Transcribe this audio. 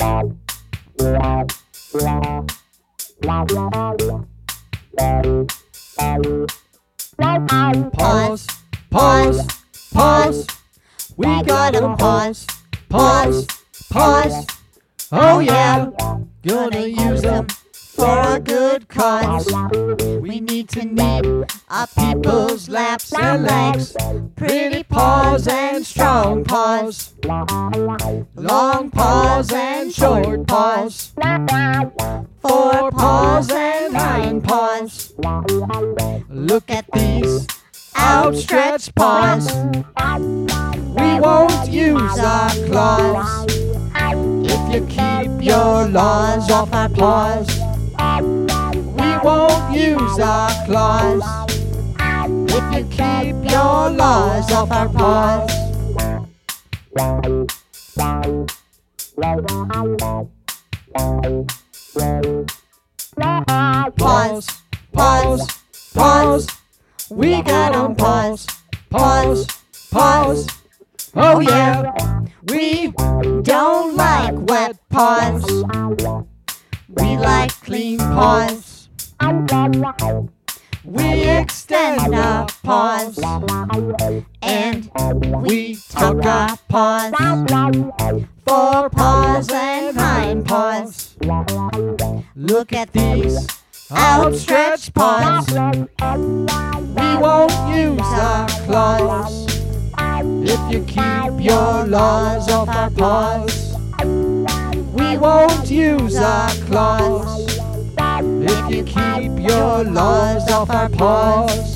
Pause, pause, pause. We gotta pause, pause, pause. Oh yeah, gonna use them for a good cause. We need to name our people's laps and legs. Pretty paws and strong paws. Long paws and short paws. Fore paws and hind paws. Look at these outstretched paws. We won't use our claws. If you keep your laws off our paws, we won't use our claws. If you keep your laws off our paws. Pause, pause, pause. We got on pause, pause, pause. Oh yeah, we don't like wet paws. We like clean paws. We extend our paws and we tuck our paws. Fore paws and hind paws. Look at these outstretched paws. We won't use our claws. If you keep your laws off our paws, we won't use our claws. If you keep your laws off our paws.